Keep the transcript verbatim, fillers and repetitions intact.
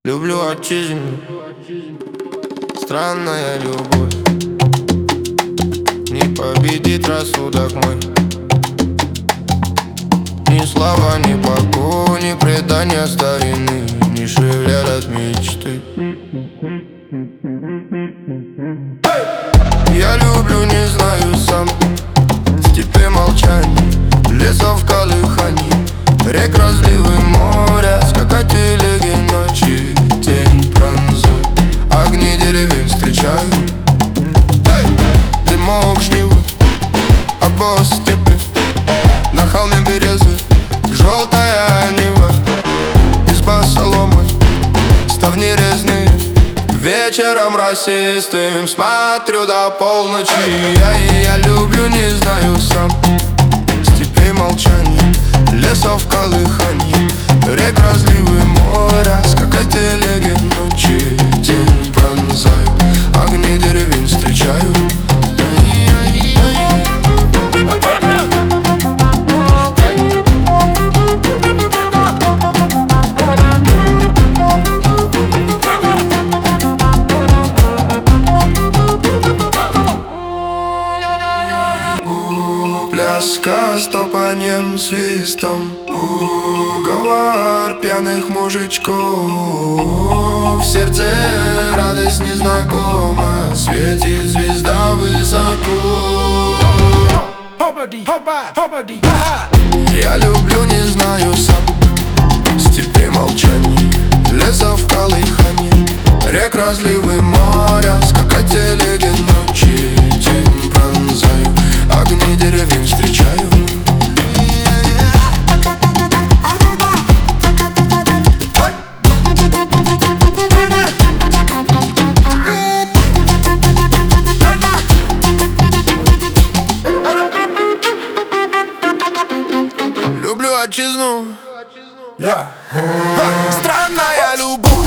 Люблю отчизну, странная любовь. Не победит рассудок мой. Ни слова, ни покой, ни предания старины не шевелят мечты. Я люблю, не знаю сам, степи молчаний, лесов колыханий, рек разливы моря, скакать телеги ночи, день пронзой, огни деревень встречаю. Дымок жнивы, обоз степи, на холме березы, желтая нива, изба соломы, ставни резные. Вечером расистым смотрю до полночи. Я и я люблю, не знаю сам, степей молчаний, лесов колыханий, рек разливы моря, скакать телеги ночи, день пронзаю, огни деревень встречаю. Пляска с топанием, свистом, уговор пьяных мужичков. В сердце радость незнакома, светит звезда высоко. Я люблю, не знаю сам, степи молчаний, лесов колыханий, рек разливы моря, скакать телеги ночи, день пронзаю, огни деревень встречаю. Люблю отчизну, yeah. Странная любовь.